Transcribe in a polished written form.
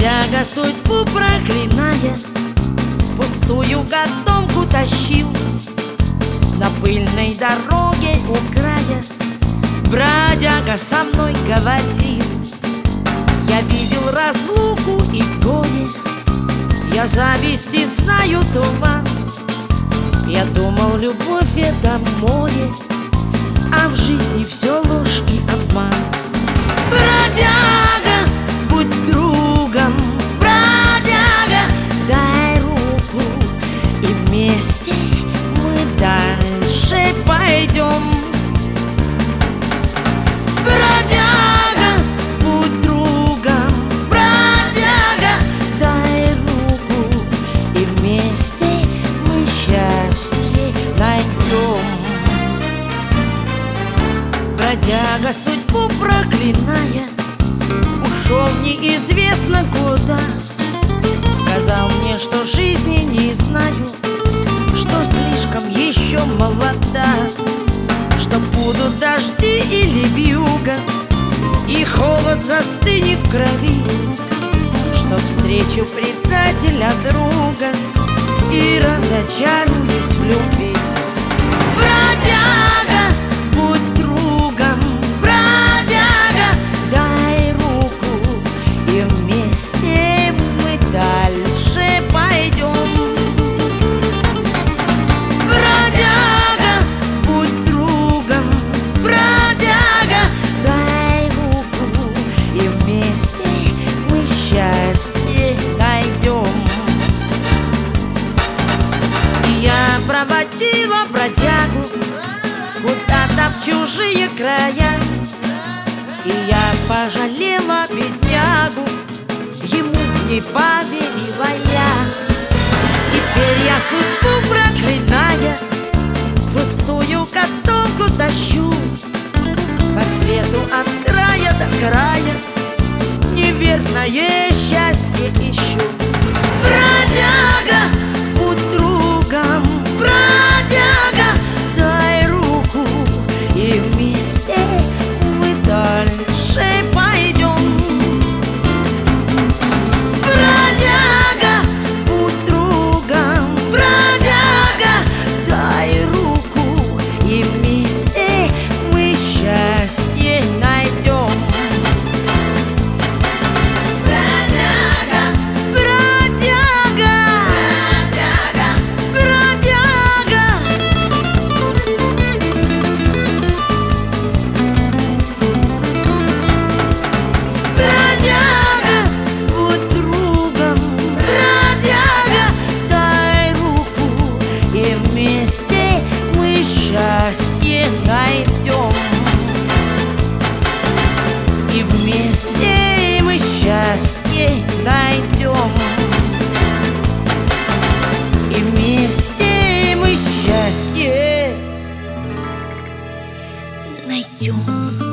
Бродяга, судьбу проклиная, пустую котомку тащил. На пыльной дороге у края бродяга со мной говорил: я видел разлуку и горе, я зависти знаю туман. Я думал, любовь — это море, а в жизни все ложь и обман. Бродяга, будь другом, бродяга, дай руку, и вместе мы дальше пойдем. Бродяга, будь другом, бродяга, дай руку, и вместе мы счастье найдем. Бродяга, судьбу проклиная, ушел неизвестно куда. Сказал мне, что жизни не знаю, что слишком еще молода, что будут дожди или вьюга, и холод застынет в крови, что встречу предателя друга и разочаруюсь в любви. Бродяга, будь другом, бродяга, дай руку, и вместе мы дальше пойдем. Бродяга, будь другом, бродяга, дай руку, и вместе мы счастье найдем. И я проводила бродягу куда-то в чужие края, и я пожалела беднягу, ему не поверила я. Теперь я, судьбу проклиная, пустую котомку тащу, по свету от края до края неверное счастье ищу. Бродяга, будь другом, бродяга, дай руку, и вместе мы дальше пойдем. Бродяга, будь другом, бродяга, дай руку, и вместе мы счастье найдем. Бродяга, бродяга, бродяга, бродяга, будь другом, бродяга, дай руку, и вместе мы счастье найдем. И вместе мы счастье найдем. И вместе мы счастье найдем.